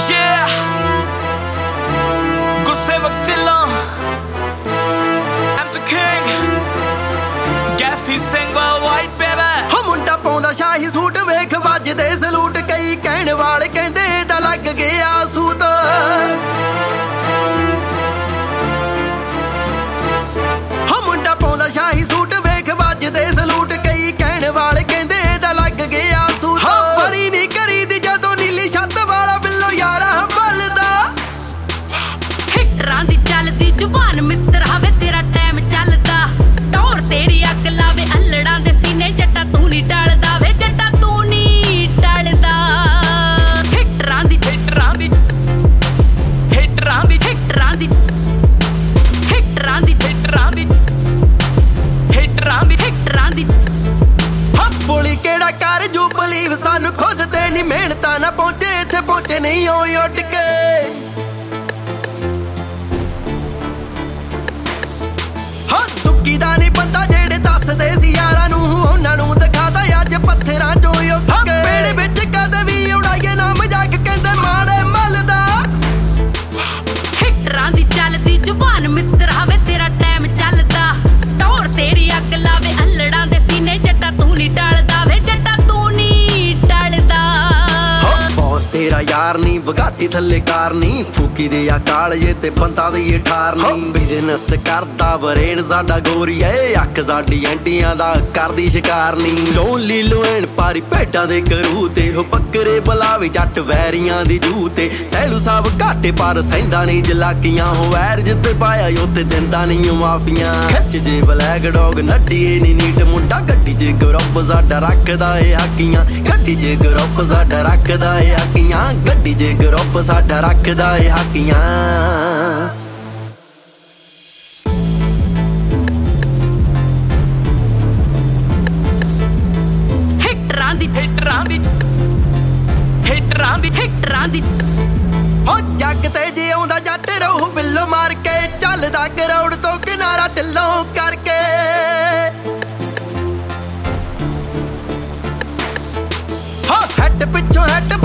Yeah, Gursewak Dhillon, I'm the king, Gaffy Singh worldwide baby। ਹੋ ਮੁੰਡਾ ਪਾਉਂਦਾ ਸ਼ਾਹੀ ਸੂਟ ਵੇਖ ਵੱਜਦੇ ਸਲੂਟ, ਕਈ ਕਹਿਣ ਵਾਲੇ ਕਹਿੰਦੇ ਦਾ ਲੱਗ ਗਿਆ ਸੂਤ। ਹੋ ਮੁੰਡਾ ਪਾਉਂਦਾ ਸ਼ਾਹੀ ਸੂਟ ਵੇਖ ਵੱਜਦੇ ਸਲੂਟ, ਕਈ ਕਹਿਣ ਵਾਲੇ ਕਹਿੰਦੇ ਦਾ ਲੱਗ ਗਿਆ ਸੂਤ। ਵਰੀ ਨਹੀਂ ਕਰੀਦੀ ਜਦੋਂ ਨੀਲੀ ਛੱਤ ਵਾਲਾ ਬਿੱਲੋ ਯਾਰਾਂ ਬਲਦਾ। ਹਿੱਟਰਾਂ ਦੀ ਚੱਲਦੀ ਜ਼ੁਬਾਨ ਮਿੱਤਰ ਹਵੇ ਤੇਰਾ ਟਾਈਮ ਚੱਲਦਾ। ਟੌਰ ਤੇਰੀ ਅੱਗ ਲਾਵੇ ਅਲੜਾਂ ਦੇ ਸੀਨੇ, ਜੱਟਾ ਤੂੰ ਨਹੀਂ ਟਲਦਾ ਵੇ, ਜੱਟਾ ਤੂੰ ਨਹੀਂ ਟਲਦਾ। ਹਿੱਟਰਾਂ ਦੀ ਹਿੱਟਰਾਂ ਦੀ ਹਿੱਟਰਾਂ ਦੀ ਹਿੱਟਰਾਂ ਦੀ ਹਿੱਟਰਾਂ ਦੀ ਹਿੱਟਰਾਂ ਦੀ ਹਿੱਟਰਾਂ ਦੀ ਹਿੱਟਰਾਂ ਦੀ ਬੋਲੀ ਕਿਹੜਾ ਕਰ ਜੂ ਬਲੀਵ, ਸਾਨੂੰ ਖੁਦ ਤੇ ਨਹੀਂ ਮਿਹਨਤਾਂ ਨਾ ਪਹੁੰਚੇ, ਇੱਥੇ ਪਹੁੰਚੇ ਨਹੀਂ ਹੋਈ ਉੱਡ ਕੇ। ਹਾਂ ਦੁੱਕੀ ਦਾ ਨਹੀਂ ਬੰਦਾ ਜਿਹੜੇ ਦੱਸਦੇ ਸੀ ਯਾਰਾਂ ਨੂੰ, ਉਹਨਾਂ ਨੂੰ ਦਿਖਾਦਾ ਅੱਜ ਪੱਥਰਾਂ ਚੋਂ ਉੱਗ ਕੇ। ਪੇੜ ਵਿੱਚ ਕਦੇ ਵੀ ਉਡਾਈਏ ਨਾ ਮਜ਼ਾਕ, ਕਹਿੰਦੇ ਮਾੜੇ ਮੱਲ ਦਾ। ਹਿੱਟਰਾਂ ਦੀ ਚੱਲਦੀ ਜ਼ੁਬਾਨ ਮਿੱਤਰ ਹਵੇ ਤੇਰਾ ਟਾਈਮ ਚੱਲਦਾ। ਟੌਰ ਤੇਰੀ ਅੱਗ ਲਾਵੇ ਅਲੜਾਂ ਦੇ ਸੀਨੇ, ਜੱਟਾ ਤੂੰ ਨਹੀਂ ਟਲਦਾ ਵੇ, ਜੱਟਾ ਤੂੰ ਨਹੀਂ ਟਲਦਾ। ਬੌਸ ਤੇਰਾ ਯਾਰ ਨਹੀਂ ਬਗਾਟੀ ਥੱਲੇ ਕਾਰ ਨਹੀਂ, ਫੂਕੀ ਦੇ ਆ ਕਾਲਜੇ ਤੇ ਬੰਦਾ ਦੀ ਠਾਰ ਨਹੀਂ। ਬਿਜ਼ਨਸ ਕਰਦਾ ਵਰੇਣ ਸਾਡਾ ਗੋਰੀਏ, ਅੱਖ ਸਾਡੀ ਐਂਟੀਆਂ ਦਾ ਕਰਦੀ ਸ਼ਿਕਾਰ ਨਹੀਂ। ਲੋਨਲੀ ਲੋਇਣ ਪਾਰੀ ਭੇਡਾਂ ਦੇ ਕਰੂ ਤੇ, ਹੋ ਬੱਕਰੇ ਬੁਲਾਵੇ ਜੱਟ ਵੈਰੀਆਂ ਦੀ ਜੂ ਤੇ। ਸਹਿਲੂ ਸਾਹਿਬ ਘਾਟੇ ਪਰ ਸਹਿੰਦਾ ਨਹੀਂ ਜਲਾਕੀਆਂ, ਹੋ ਵੈਰ ਜਿੱਤੇ ਪਾਇਆ ਉੱਤੇ ਦਿੰਦਾ ਨਹੀਂ ਮਾਫੀਆਂ। ਖਿੱਚ ਜੇ ਬਲੈਕ ਡੌਗ ਨੱਡੀਏ ਨੀ ਨੀਟ ਮੁੰਡਾ, ਗੱਡੀ 'ਚ ਗਰੁੱਪ ਸਾਡਾ ਰੱਖਦਾ ਏ ਹਾਕੀਆਂ। ਗੱਡੀ 'ਚ ਗਰੁੱਪ ਸਾਡਾ ਰੱਖਦਾ ਏ ਹਾਕੀਆਂ, ਗੱਡੀ 'ਚ ਗਰੁੱਪ ਸਾਡਾ ਰੱਖਦਾ ਏ ਹਾਕੀਆਂ। ਹਿੱਟਰਾਂ ਦੀ ਹਿੱਟਰਾਂ ਦੀ ਹਿੱਟਰਾਂ ਦੀ ਹਿੱਟਰਾਂ ਦੀ ਹੋ ਜੱਗ ਤੇ ਜੇ ਆਉਂਦਾ ਜੱਟ ਰਹੂ ਬਿੱਲੋ ਮਾਰ ਕੇ, ਚੱਲਦਾ ਕਰੋੜ ਤੋਂ ਕਿਨਾਰਾ ਢਿੱਲੋਂ ਕਰਕੇ। ਹੋ ਹੈਡ ਪਿੱਛੋਂ ਹੈਡ